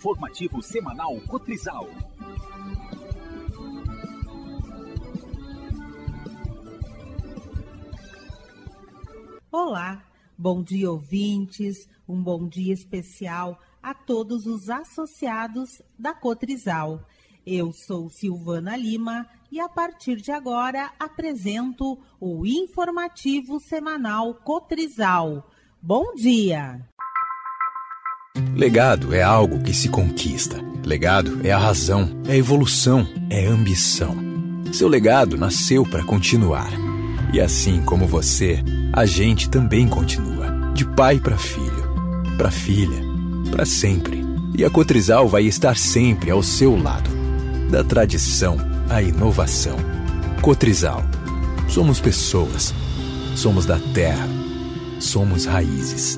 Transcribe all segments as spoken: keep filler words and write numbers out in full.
Informativo semanal Cotrizal. Olá, bom dia ouvintes, um bom dia especial a todos os associados da Cotrizal. Eu sou Silvana Lima e a partir de agora apresento o Informativo Semanal Cotrizal. Bom dia! Legado é algo que se conquista. Legado é a razão, é a evolução, é a ambição. Seu legado nasceu para continuar. E assim como você, a gente também continua. De pai para filho, para filha, para sempre. E a Cotrizal vai estar sempre ao seu lado. Da tradição à inovação. Cotrizal. Somos pessoas. Somos da terra. Somos raízes.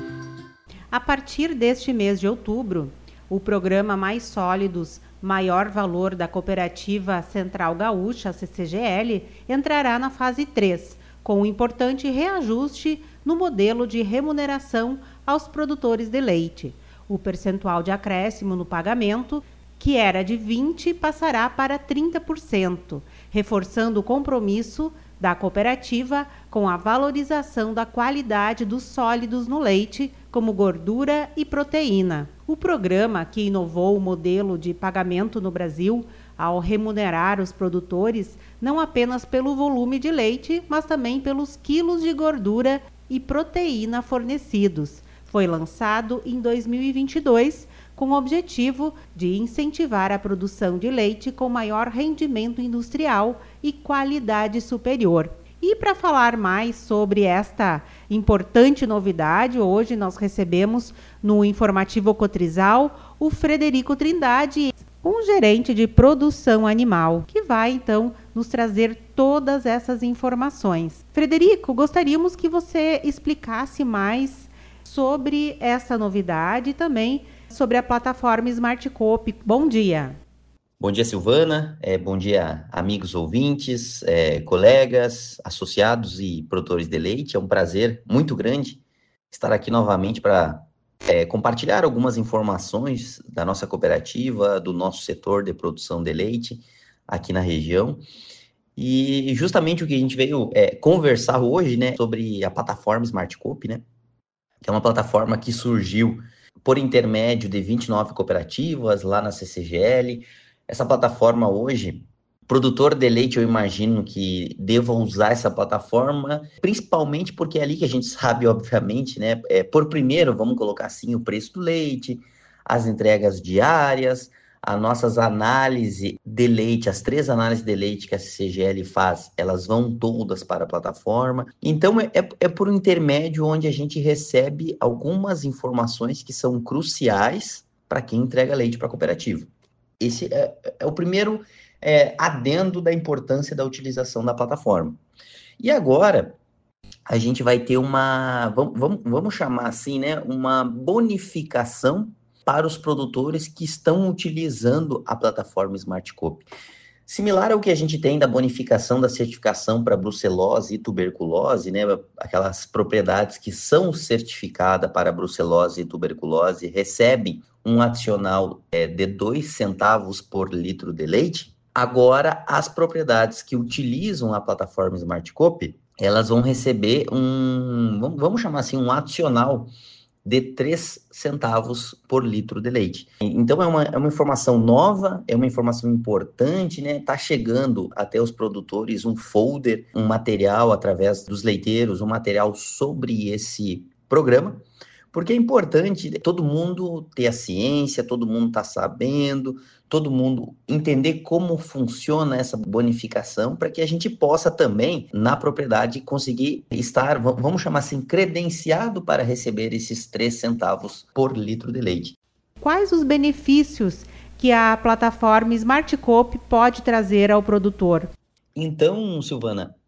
A partir deste mês de outubro, o programa Mais Sólidos, Maior Valor da Cooperativa Central Gaúcha, C C G L, entrará na fase três, com um importante reajuste no modelo de remuneração aos produtores de leite. O percentual de acréscimo no pagamento, que era de vinte por cento, passará para trinta por cento, reforçando o compromisso da cooperativa com a valorização da qualidade dos sólidos no leite, como gordura e proteína. O programa, que inovou o modelo de pagamento no Brasil ao remunerar os produtores não apenas pelo volume de leite, mas também pelos quilos de gordura e proteína fornecidos, foi lançado em dois mil e vinte e dois com o objetivo de incentivar a produção de leite com maior rendimento industrial e qualidade superior. E para falar mais sobre esta importante novidade, hoje nós recebemos no Informativo Cotrizal o Frederico Trindade, um gerente de produção animal, que vai então nos trazer todas essas informações. Frederico, gostaríamos que você explicasse mais sobre essa novidade e também sobre a plataforma Smart Coop. Bom dia. Bom dia, Silvana. É, bom dia, amigos ouvintes, é, colegas, associados e produtores de leite. É um prazer muito grande estar aqui novamente para é, compartilhar algumas informações da nossa cooperativa, do nosso setor de produção de leite aqui na região. E justamente o que a gente veio é, conversar hoje, né, sobre a plataforma Smart Coop, né, que é uma plataforma que surgiu por intermédio de vinte e nove cooperativas lá na C C G L. Essa plataforma hoje, produtor de leite, eu imagino que deva usar essa plataforma, principalmente porque é ali que a gente sabe, obviamente, né? É, por primeiro, vamos colocar assim, o preço do leite, as entregas diárias, as nossas análises de leite, as três análises de leite que a C C G L faz, elas vão todas para a plataforma. Então, é, é por um intermédio onde a gente recebe algumas informações que são cruciais para quem entrega leite para a cooperativa. Esse é, é o primeiro é, adendo da importância da utilização da plataforma. E agora, a gente vai ter uma, vamos, vamos, vamos chamar assim, né, uma bonificação para os produtores que estão utilizando a plataforma Smart Coop. Similar ao que a gente tem da bonificação da certificação para brucelose e tuberculose, né, aquelas propriedades que são certificadas para brucelose e tuberculose recebem um adicional é, de dois centavos por litro de leite. Agora, as propriedades que utilizam a plataforma Smart Coop, elas vão receber um, vamos chamar assim, um adicional de três centavos por litro de leite. Então, é uma, é uma informação nova, é uma informação importante, né? Está chegando até os produtores um folder, um material através dos leiteiros, um material sobre esse programa, porque é importante todo mundo ter a ciência, todo mundo tá sabendo, todo mundo entender como funciona essa bonificação, para que a gente possa também, na propriedade, conseguir estar, vamos chamar assim, credenciado para receber esses três centavos por litro de leite. Quais os benefícios que a plataforma Smart Coop pode trazer ao produtor? Então, Silvana,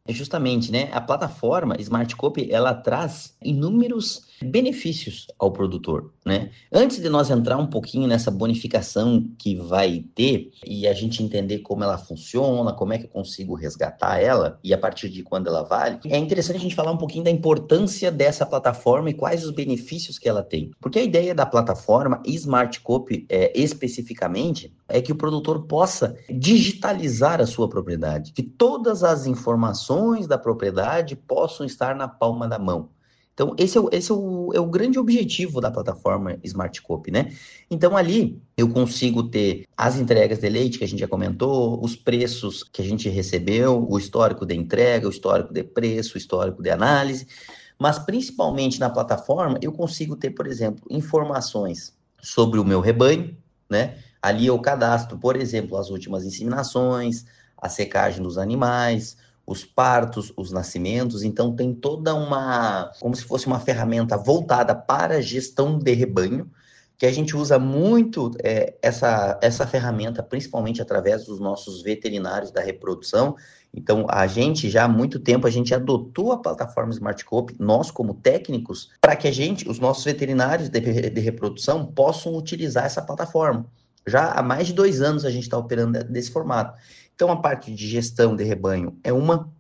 Justamente, né? A plataforma Smart Copy, ela traz inúmeros benefícios ao produtor, né? Antes de nós entrar um pouquinho nessa bonificação que vai ter e a gente entender como ela funciona, como é que eu consigo resgatar ela e a partir de quando ela vale, é interessante a gente falar um pouquinho da importância dessa plataforma e quais os benefícios que ela tem. Porque a ideia da plataforma Smart Copy, é, especificamente, é que o produtor possa digitalizar a sua propriedade, que todas as informações da propriedade possam estar na palma da mão. Então, esse, é o, esse é, o, é o grande objetivo da plataforma Smart Copy, né? Então, ali eu consigo ter as entregas de leite, que a gente já comentou, os preços que a gente recebeu, o histórico de entrega, o histórico de preço, o histórico de análise, mas principalmente na plataforma eu consigo ter, por exemplo, informações sobre o meu rebanho, né? Ali eu cadastro, por exemplo, as últimas inseminações, a secagem dos animais, os partos, os nascimentos. Então tem toda uma, como se fosse uma ferramenta voltada para a gestão de rebanho, que a gente usa muito é, essa, essa ferramenta, principalmente através dos nossos veterinários da reprodução. Então, a gente já há muito tempo, a gente adotou a plataforma Smart Copy, nós como técnicos, para que a gente, os nossos veterinários de, de reprodução, possam utilizar essa plataforma. Já há mais de dois anos a gente está operando desse formato. Então, a parte de gestão de rebanho é uma,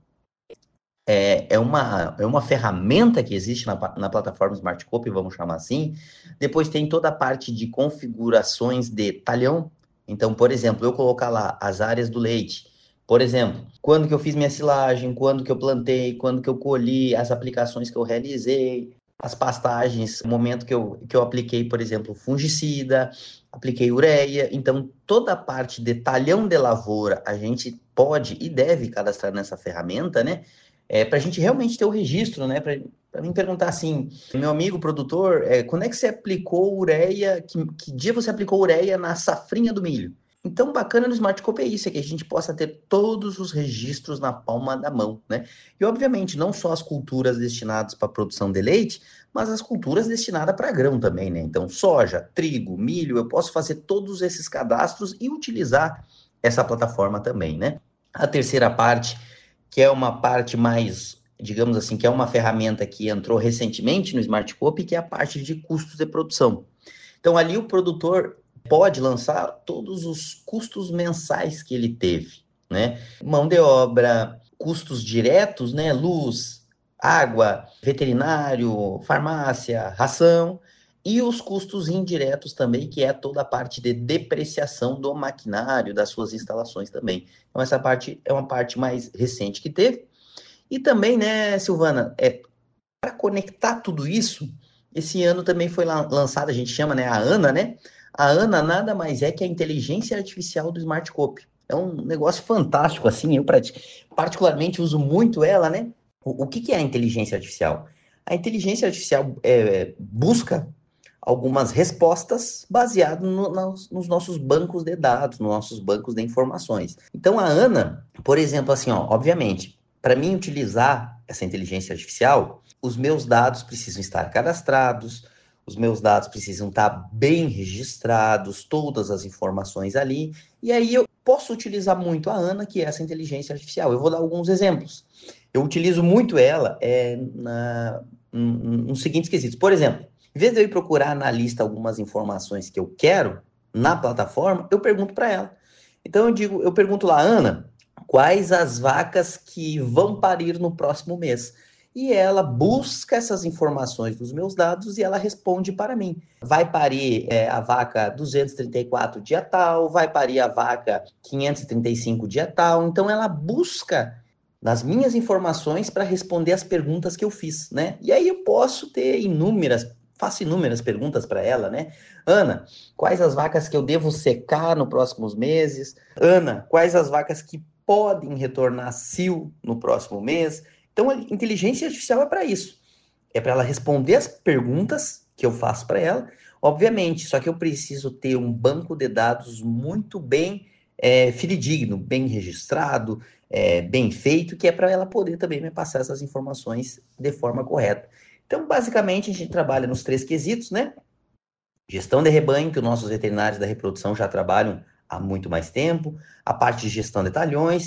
é, é uma, é uma ferramenta que existe na, na plataforma Smart Copy, vamos chamar assim. Depois tem toda a parte de configurações de talhão. Então, por exemplo, eu colocar lá as áreas do leite. Por exemplo, quando que eu fiz minha silagem, quando que eu plantei, quando que eu colhi, as aplicações que eu realizei, as pastagens, o momento que eu, que eu apliquei, por exemplo, fungicida, apliquei ureia. Então, toda a parte de talhão de lavoura, a gente pode e deve cadastrar nessa ferramenta, né? É, para a gente realmente ter o registro, né? Para mim perguntar assim, meu amigo produtor, é, quando é que você aplicou ureia, que, que dia você aplicou ureia na safrinha do milho? Então, bacana no Smart Copy é isso, é que a gente possa ter todos os registros na palma da mão, né? E, obviamente, não só as culturas destinadas para a produção de leite, mas as culturas destinadas para grão também, né? Então, soja, trigo, milho, eu posso fazer todos esses cadastros e utilizar essa plataforma também, né? A terceira parte, que é uma parte mais, digamos assim, que é uma ferramenta que entrou recentemente no Smart Copy, que é a parte de custos de produção. Então, ali o produtor pode lançar todos os custos mensais que ele teve, né? Mão de obra, custos diretos, né? Luz, água, veterinário, farmácia, ração, e os custos indiretos também, que é toda a parte de depreciação do maquinário, das suas instalações também. Então, essa parte é uma parte mais recente que teve. E também, né, Silvana, é, para conectar tudo isso, esse ano também foi lançada, a gente chama, né, a ANA, né? A ANA nada mais é que a inteligência artificial do Smart Copy. É um negócio fantástico, assim, eu particularmente uso muito ela, né? O, o que, que é a inteligência artificial? A inteligência artificial é, busca algumas respostas baseadas no, nos, nos nossos bancos de dados, nos nossos bancos de informações. Então, a ANA, por exemplo, assim, ó, obviamente, para mim utilizar essa inteligência artificial, os meus dados precisam estar cadastrados, os meus dados precisam estar bem registrados, todas as informações ali, e aí eu posso utilizar muito a ANA, que é essa inteligência artificial. Eu vou dar alguns exemplos. Eu utilizo muito ela é, na, nos seguintes quesitos. Por exemplo, em vez de eu ir procurar na lista algumas informações que eu quero na plataforma, eu pergunto para ela. Então eu digo, eu pergunto lá, Ana, quais as vacas que vão parir no próximo mês? E ela busca essas informações dos meus dados e ela responde para mim. Vai parir é, a vaca duzentos e trinta e quatro dia tal, vai parir a vaca quinhentos e trinta e cinco dia tal. Então ela busca nas minhas informações para responder as perguntas que eu fiz, né? E aí eu posso ter inúmeras, faço inúmeras perguntas para ela, né? Ana, quais as vacas que eu devo secar nos próximos meses? Ana, quais as vacas que podem retornar cio no próximo mês? Então, a inteligência artificial é para isso. É para ela responder as perguntas que eu faço para ela, obviamente, só que eu preciso ter um banco de dados muito bem é, fidedigno, bem registrado, é, bem feito, que é para ela poder também me passar essas informações de forma correta. Então, basicamente, a gente trabalha nos três quesitos, né? Gestão de rebanho, que os nossos veterinários da reprodução já trabalham há muito mais tempo, a parte de gestão de talhões,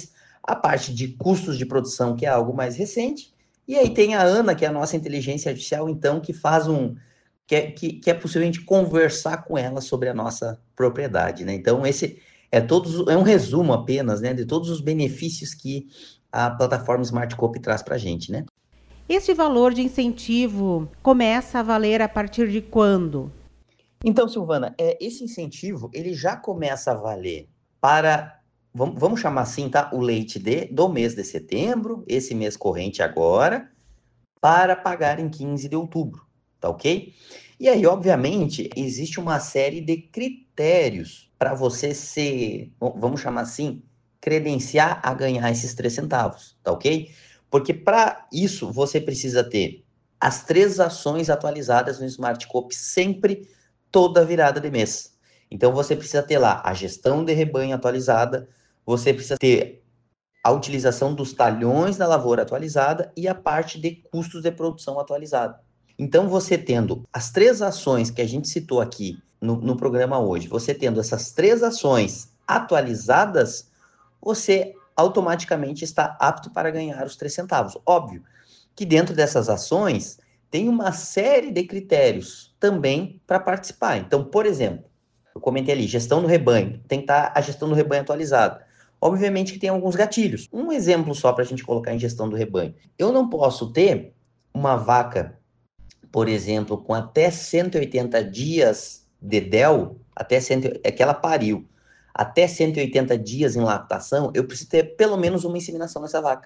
a parte de custos de produção, que é algo mais recente, e aí tem a Ana, que é a nossa inteligência artificial, então, que faz um... que é, que, que é possível a gente conversar com ela sobre a nossa propriedade, né? Então, esse é, todos, é um resumo apenas, né, de todos os benefícios que a plataforma SmartCoop traz para a gente, né? Este valor de incentivo começa a valer a partir de quando? Então, Silvana, é, esse incentivo, ele já começa a valer para, vamos, vamos chamar assim, tá? O leite de, do mês de setembro, esse mês corrente agora, para pagar em quinze de outubro, tá ok? E aí, obviamente, existe uma série de critérios para você ser, vamos chamar assim, credenciar a ganhar esses três centavos, tá ok? Porque para isso, você precisa ter as três ações atualizadas no SmartCoop sempre toda virada de mês. Então, você precisa ter lá a gestão de rebanho atualizada, você precisa ter a utilização dos talhões da lavoura atualizada e a parte de custos de produção atualizada. Então, você tendo as três ações que a gente citou aqui no, no programa hoje, você tendo essas três ações atualizadas, você automaticamente está apto para ganhar os três centavos. Óbvio que dentro dessas ações tem uma série de critérios também para participar. Então, por exemplo, eu comentei ali, gestão do rebanho, tem que estar a gestão do rebanho atualizada. Obviamente que tem alguns gatilhos. Um exemplo só para a gente colocar em gestão do rebanho. Eu não posso ter uma vaca, por exemplo, com até cento e oitenta dias de D E L, até cem, é que ela pariu, até cento e oitenta dias em lactação, eu preciso ter pelo menos uma inseminação nessa vaca.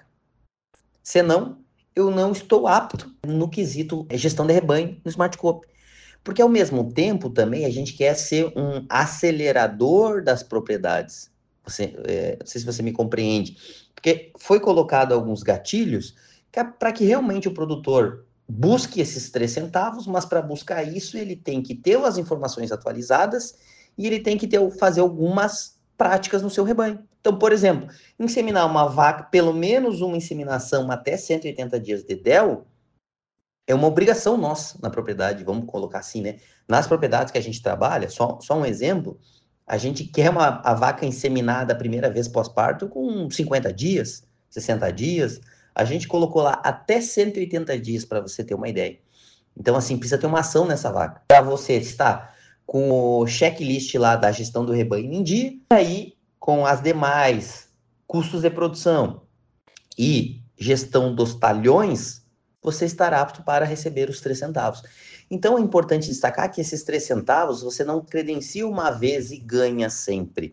Senão, eu não estou apto no quesito gestão de rebanho no SmartCoop. Porque, ao mesmo tempo, também, a gente quer ser um acelerador das propriedades. Você, é, não sei se você me compreende. Porque foi colocado alguns gatilhos para que realmente o produtor busque esses três centavos, mas para buscar isso, ele tem que ter as informações atualizadas e ele tem que ter, fazer algumas práticas no seu rebanho. Então, por exemplo, inseminar uma vaca, pelo menos uma inseminação até cento e oitenta dias de D E L, é uma obrigação nossa na propriedade, vamos colocar assim, né? Nas propriedades que a gente trabalha, só, só um exemplo, a gente quer uma, a vaca inseminada a primeira vez pós-parto com cinquenta dias, sessenta dias. A gente colocou lá até cento e oitenta dias para você ter uma ideia. Então, assim, precisa ter uma ação nessa vaca. Para você estar com o checklist lá da gestão do rebanho em dia, e aí com as demais custos de produção e gestão dos talhões, você estará apto para receber os três centavos. Então, é importante destacar que esses três centavos você não credencia uma vez e ganha sempre.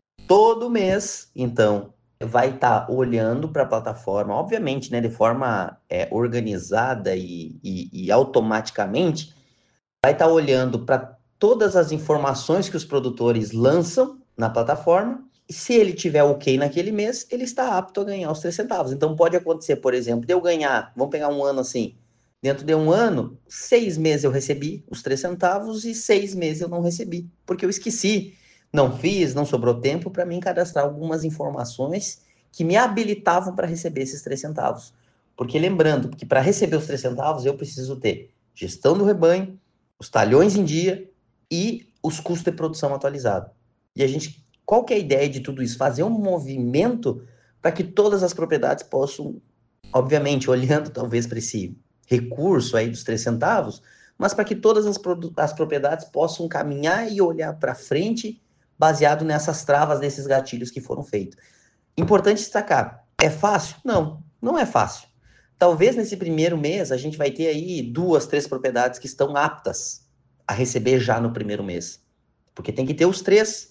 Todo mês, então, vai estar olhando para a plataforma, obviamente, né, de forma é, organizada e, e, e automaticamente, vai estar olhando para todas as informações que os produtores lançam na plataforma, e se ele tiver ok naquele mês, ele está apto a ganhar os três centavos. Então, pode acontecer, por exemplo, de eu ganhar, vamos pegar um ano assim, dentro de um ano, seis meses eu recebi os três centavos e seis meses eu não recebi, porque eu esqueci, não fiz, não sobrou tempo para mim cadastrar algumas informações que me habilitavam para receber esses três centavos. Porque lembrando que para receber os três centavos eu preciso ter gestão do rebanho, os talhões em dia e os custos de produção atualizados. E a gente, qual que é a ideia de tudo isso? Fazer um movimento para que todas as propriedades possam, obviamente, olhando talvez para esse recurso aí dos três centavos, mas para que todas as, as propriedades possam caminhar e olhar para frente baseado nessas travas, nesses gatilhos que foram feitos. Importante destacar, é fácil? Não, não é fácil. Talvez nesse primeiro mês a gente vai ter aí duas, três propriedades que estão aptas a receber já no primeiro mês. Porque tem que ter os três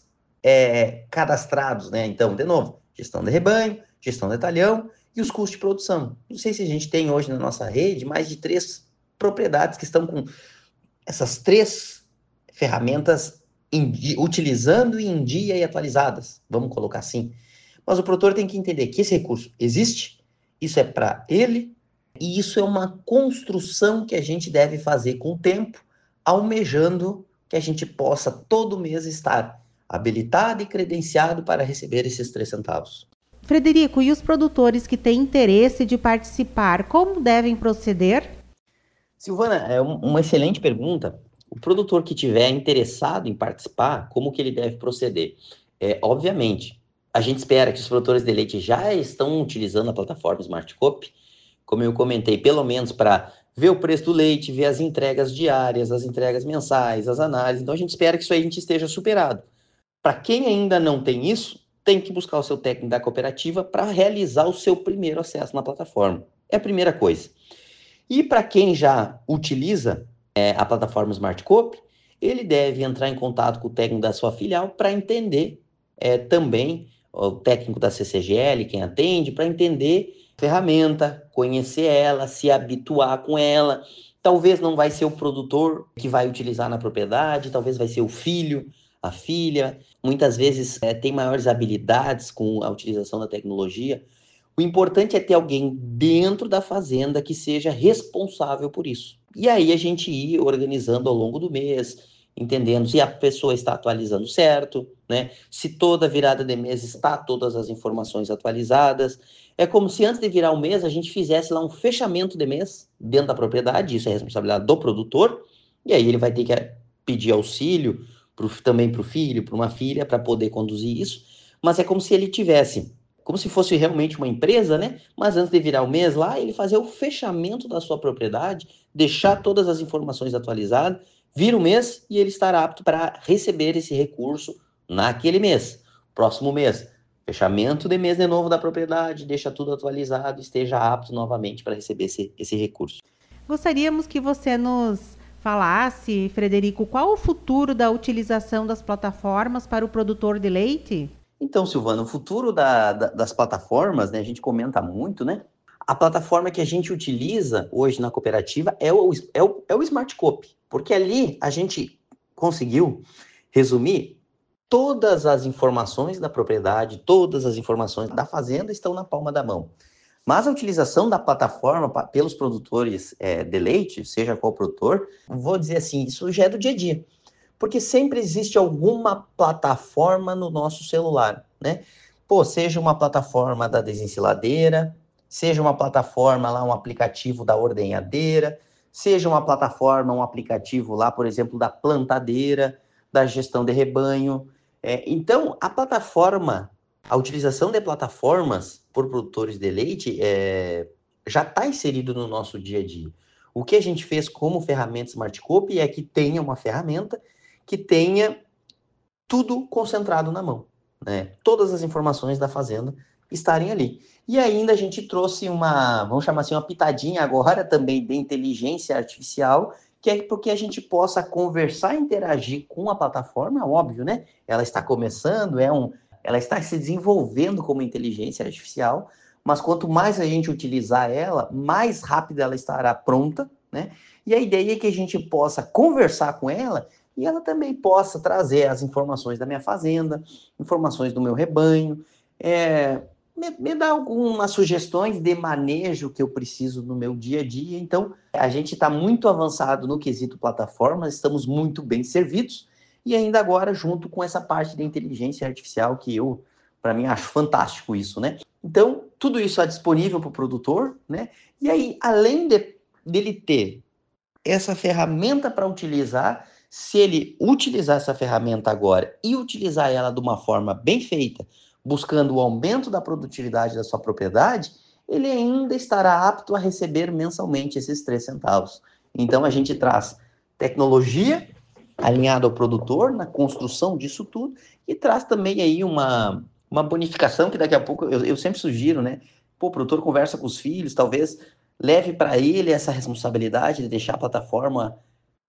é, cadastrados, né? Então, de novo, gestão de rebanho, gestão de talhão e os custos de produção. Não sei se a gente tem hoje na nossa rede mais de três propriedades que estão com essas três ferramentas Dia, utilizando em dia e atualizadas, vamos colocar assim. Mas o produtor tem que entender que esse recurso existe, isso é para ele, e isso é uma construção que a gente deve fazer com o tempo, almejando que a gente possa todo mês estar habilitado e credenciado para receber esses três centavos. Frederico, e os produtores que têm interesse de participar, como devem proceder? Silvana, é uma excelente pergunta. O produtor que tiver interessado em participar, como que ele deve proceder? É, obviamente, a gente espera que os produtores de leite já estão utilizando a plataforma Smartcoop, como eu comentei, pelo menos para ver o preço do leite, ver as entregas diárias, as entregas mensais, as análises. Então, a gente espera que isso aí a gente esteja superado. Para quem ainda não tem isso, tem que buscar o seu técnico da cooperativa para realizar o seu primeiro acesso na plataforma. É a primeira coisa. E para quem já utiliza é, a plataforma Smartcoop, ele deve entrar em contato com o técnico da sua filial para entender é, também o técnico da C C G L, quem atende, para entender a ferramenta, conhecer ela, se habituar com ela. Talvez não vai ser o produtor que vai utilizar na propriedade, talvez vai ser o filho, a filha. Muitas vezes é, tem maiores habilidades com a utilização da tecnologia. O importante é ter alguém dentro da fazenda que seja responsável por isso. E aí a gente ir organizando ao longo do mês, entendendo se a pessoa está atualizando certo, né? Se toda virada de mês está todas as informações atualizadas. É como se antes de virar o mês a gente fizesse lá um fechamento de mês dentro da propriedade, isso é responsabilidade do produtor, e aí ele vai ter que pedir auxílio pro, também para o filho, para uma filha, para poder conduzir isso, mas é como se ele tivesse, como se fosse realmente uma empresa, né? Mas antes de virar o mês lá, ele fazer o fechamento da sua propriedade, deixar todas as informações atualizadas, vira o mês e ele estará apto para receber esse recurso naquele mês. Próximo mês, fechamento de mês de novo da propriedade, deixa tudo atualizado, esteja apto novamente para receber esse, esse recurso. Gostaríamos que você nos falasse, Frederico, qual o futuro da utilização das plataformas para o produtor de leite? Então, Silvana, o futuro da, da, das plataformas, né, a gente comenta muito, né? A plataforma que a gente utiliza hoje na cooperativa é o, é o, é o Smartcoop, porque ali a gente conseguiu resumir todas as informações da propriedade, todas as informações da fazenda estão na palma da mão. Mas a utilização da plataforma pra, pelos produtores é, de leite, seja qual produtor, vou dizer assim, isso já é do dia a dia. Porque sempre existe alguma plataforma no nosso celular, né? Pô, seja uma plataforma da desensiladeira, seja uma plataforma lá, um aplicativo da ordenhadeira, seja uma plataforma, um aplicativo lá, por exemplo, da plantadeira, da gestão de rebanho. É, então, a plataforma, a utilização de plataformas por produtores de leite é, já está inserido no nosso dia a dia. O que a gente fez como ferramenta Smartcoop é que tenha uma ferramenta que tenha tudo concentrado na mão, né? Todas as informações da fazenda estarem ali. E ainda a gente trouxe uma, vamos chamar assim, uma pitadinha agora também de inteligência artificial, que é porque a gente possa conversar e interagir com a plataforma, óbvio, né? Ela está começando, é um, ela está se desenvolvendo como inteligência artificial, mas quanto mais a gente utilizar ela, mais rápido ela estará pronta, né? E a ideia é que a gente possa conversar com ela e ela também possa trazer as informações da minha fazenda, informações do meu rebanho, é, me, me dar algumas sugestões de manejo que eu preciso no meu dia a dia. Então, a gente está muito avançado no quesito plataforma, estamos muito bem servidos, e ainda agora junto com essa parte da inteligência artificial que eu, para mim, acho fantástico isso, né? Então, tudo isso é disponível para o produtor, né? E aí, além de, dele ter essa ferramenta para utilizar, se ele utilizar essa ferramenta agora e utilizar ela de uma forma bem feita, buscando o aumento da produtividade da sua propriedade, ele ainda estará apto a receber mensalmente esses três centavos. Então, a gente traz tecnologia alinhada ao produtor na construção disso tudo e traz também aí uma, uma bonificação que daqui a pouco eu, eu sempre sugiro, né? Pô, o produtor conversa com os filhos, talvez leve para ele essa responsabilidade de deixar a plataforma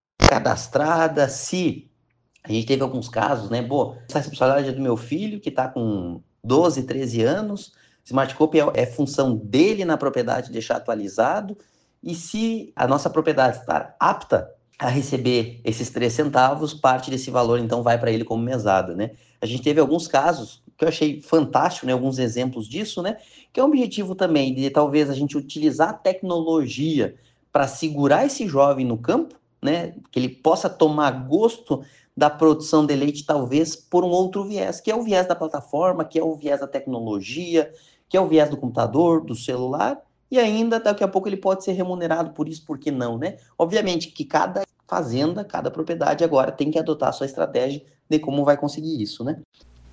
cadastrada. Se a gente teve alguns casos, né? Pô, essa responsabilidade é do meu filho que está com doze, treze anos, Smartcoop é, é função dele na propriedade deixar atualizado, e se a nossa propriedade está apta a receber esses três centavos, parte desse valor então vai para ele como mesada, né? A gente teve alguns casos que eu achei fantástico, né? Alguns exemplos disso, né? Que é o objetivo também de talvez a gente utilizar a tecnologia para segurar esse jovem no campo, né? Que ele possa tomar gosto da produção de leite, talvez por um outro viés, que é o viés da plataforma, que é o viés da tecnologia, que é o viés do computador, do celular, e ainda daqui a pouco ele pode ser remunerado por isso, por que não, né? Obviamente que cada fazenda, cada propriedade agora tem que adotar a sua estratégia de como vai conseguir isso, né?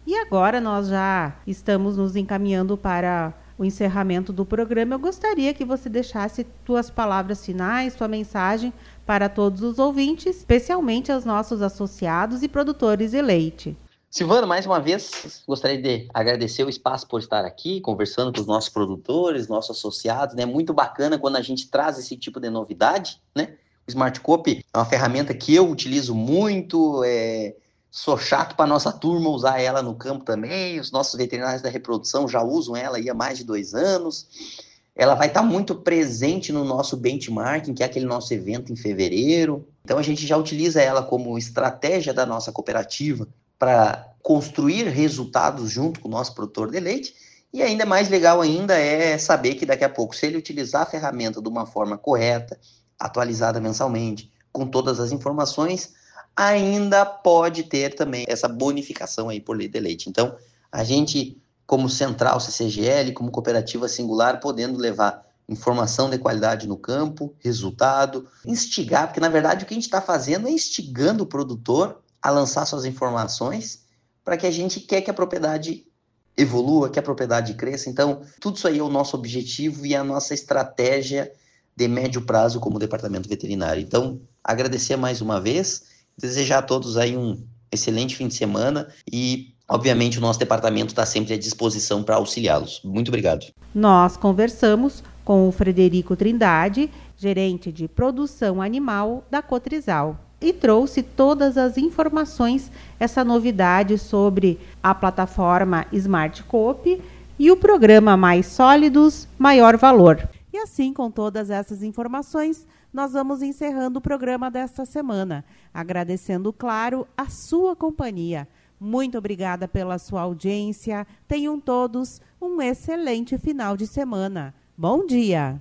E agora nós já estamos nos encaminhando para o encerramento do programa. Eu gostaria que você deixasse suas palavras finais, sua mensagem para todos os ouvintes, especialmente aos nossos associados e produtores de leite. Silvana, mais uma vez, gostaria de agradecer o espaço por estar aqui, conversando com os nossos produtores, nossos associados, né? Muito bacana quando a gente traz esse tipo de novidade, né? O Smart Coop é uma ferramenta que eu utilizo muito, é... sou chato para nossa turma usar ela no campo também, os nossos veterinários da reprodução já usam ela aí há mais de dois anos. Ela vai estar muito presente no nosso benchmarking, que é aquele nosso evento em fevereiro. Então a gente já utiliza ela como estratégia da nossa cooperativa para construir resultados junto com o nosso produtor de leite. E ainda mais legal ainda é saber que daqui a pouco, se ele utilizar a ferramenta de uma forma correta, atualizada mensalmente, com todas as informações, ainda pode ter também essa bonificação aí por leite de leite. Então, a gente, como Central C C G L, como cooperativa singular, podendo levar informação de qualidade no campo, resultado, instigar, porque na verdade o que a gente está fazendo é instigando o produtor a lançar suas informações para que a gente quer que a propriedade evolua, que a propriedade cresça. Então, tudo isso aí é o nosso objetivo e a nossa estratégia de médio prazo como departamento veterinário. Então, agradecer mais uma vez, desejar a todos aí um excelente fim de semana e, obviamente, o nosso departamento está sempre à disposição para auxiliá-los. Muito obrigado. Nós conversamos com o Frederico Trindade, gerente de produção animal da Cotrizal, e trouxe todas as informações, essa novidade sobre a plataforma Smart Coop e o programa Mais Sólidos, Maior Valor. E assim, com todas essas informações, nós vamos encerrando o programa desta semana, agradecendo, claro, a sua companhia. Muito obrigada pela sua audiência. Tenham todos um excelente final de semana. Bom dia!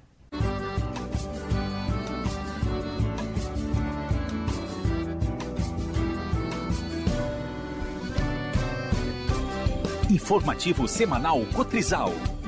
Informativo semanal Cotrizal.